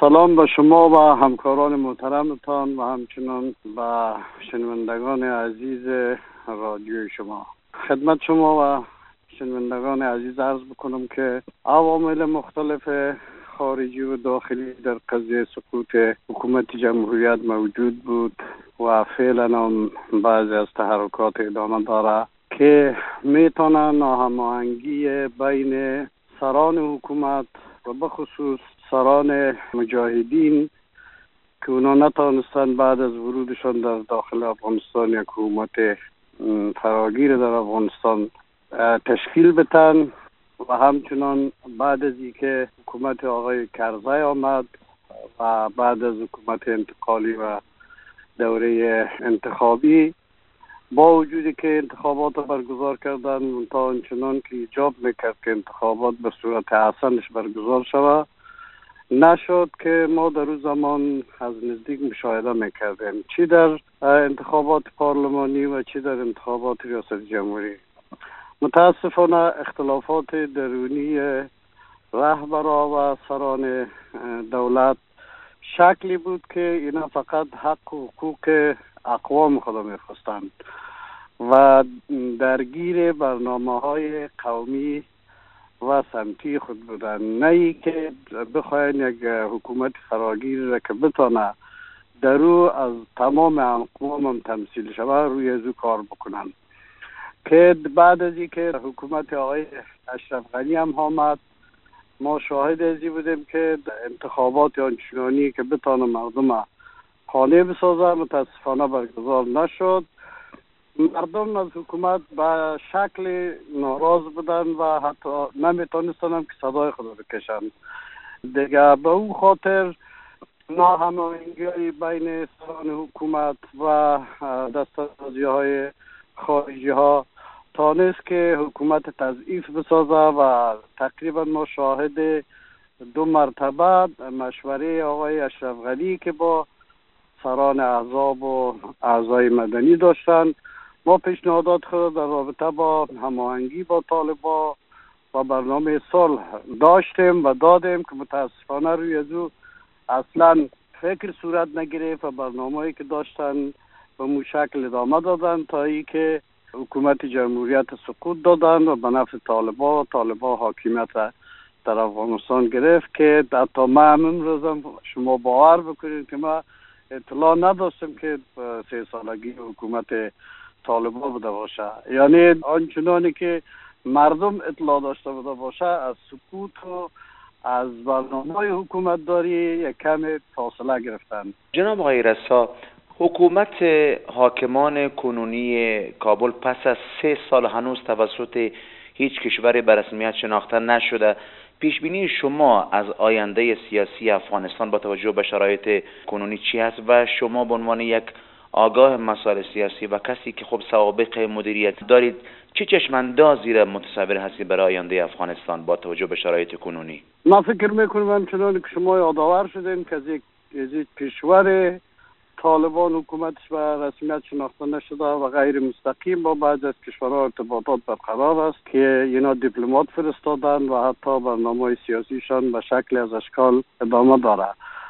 سلام به شما و همکاران محترمتان و همچنان به شنوندگان عزیز رادیوی شما. خدمت شما و شنوندگان عزیز عرض بکنم که عوامل مختلف خارجی و داخلی در قضیه سقوط حکومت جمهوریت موجود بود و فعلا هم بعضی از تحرکات ادامه داره که میتونه ناهماهنگی بین سران حکومت و بخصوص سران مجاهدین که اونا نتانستن بعد از ورودشان در داخل افغانستان یک حکومت فراگیر در افغانستان تشکیل بدن و همچنان بعد از اینکه حکومت آقای کرزی آمد و بعد از حکومت انتقالی و دوره انتخابی با وجودی که انتخابات برگزار کردن تا آنچنان که ایجاب میکرد که انتخابات به صورت احسنش برگزار شود نشد که ما در روز زمان از نزدیک مشاهده میکردیم، چی در انتخابات پارلمانی و چی در انتخابات ریاست جمهوری. متاسفانه اختلافات درونی رهبران و سران دولت شکلی بود که اینا فقط حق و حقوق اقوام خود میخواستند و درگیر برنامه‌های قومی و سمتی خود بودن، نه ای که بخواین یک حکومت فراگیر را که بتانه در رو از تمام اقوام هم تمثیل شود روی ازو کار بکنن. که بعد از اینکه حکومت آقای اشرف غنی هم آمد ما شاهد ازی بودیم که انتخابات آنچنانی که بتانه مردم قانع بسازه متاسفانه برگزار نشد. مردم از حکومت به شکل ناراض بودن و حتی نمیتونستن هم که صدای خود رو بکشن دیگه. به اون خاطر ناهماهنگی بین سران حکومت و دستاندازی‌های خارجی ها تانست که حکومت تضعیف بسازه و تقریبا ما شاهد 2 مرتبه مشوره آقای اشرف غنی که با سران احزاب و اعضای مدنی داشتن، ما پیشنهادات خود در رابطه با هماهنگی با طالبان و برنامه صلح داشتیم و دادیم که متاسفانه روی ازو اصلا فکر صورت نگرفت و برنامه‌ای که داشتن به مو شکل ادامه دادن تا ای که حکومت جمهوریت سقوط دادن و به نفع طالبان حاکمیت در افغانستان گرفت که حتی من امروزم شما باور بکنید که ما اطلاع نداشتم که 3 سالگی حکومت طالبان بوده باشه، یعنی آنچنانی که مردم اطلاع داشته بوده باشه از سقوط و از برنامه‌های حکومت داری یک کم فاصله گرفتن. جناب آقای رسا، حکومت حاکمان کنونی کابل پس از 3 سال هنوز توسط هیچ کشوری به رسمیت شناخته نشده. پیشبینی شما از آینده سیاسی افغانستان با توجه به شرایط کنونی چی است و شما به عنوان یک آگاه مسائل سیاسی و کسی که خب سوابق مدیریت دارید چه چشم‌اندازی را متصور هستی برای آینده افغانستان با توجه به شرایط کنونی؟ من فکر میکنم همچنان که شما یادآور شدین که از یک کشور طالبان حکومتش به رسمیت شناخته نشده و غیر مستقیم با بعضی از کشورها ارتباطات برقرار است که اینا دیپلمات فرستادن و حتی برنامه سیاسیشان به شکل از اشکال ادامه داره.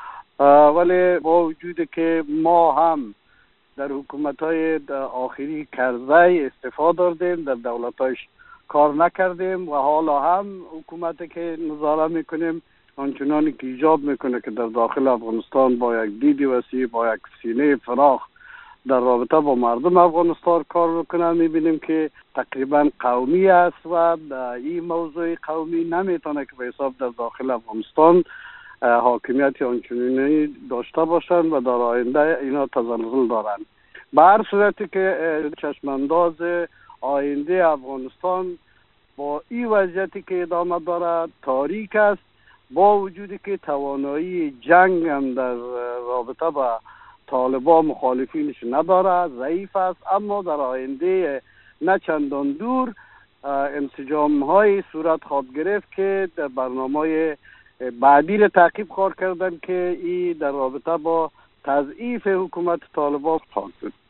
ولی با وجود که ما هم در حکومت‌های آخری کرزی استعفا دادیم، در دولت‌هایش کار نکردیم و حالا هم حکومتی که نظاره میکنیم آنچنانی که ایجاب میکنه که در داخل افغانستان با یک دید وسیع با یک سینه فراخ در رابطه با مردم افغانستان کار میکنه، میبینیم که تقریبا قومی است و این موضوع قومی نمیتونه که به حساب در داخل افغانستان حاکمیت آنچنانی داشته باشند و در آینده اینا تزلزل دارند. به هر صورتی که چشمانداز آینده افغانستان با این وضعیتی که ادامه دارد تاریک است، با وجودی که توانایی جنگ هم در رابطه با طالبان مخالفینش نداره، ضعیف است، اما در آینده نه چندان دور انسجام های صورت خواهد گرفت که در برنامه بعدی را تعقیب خواهد کردن که این در رابطه با تضعیف حکومت طالبان خواهد بود.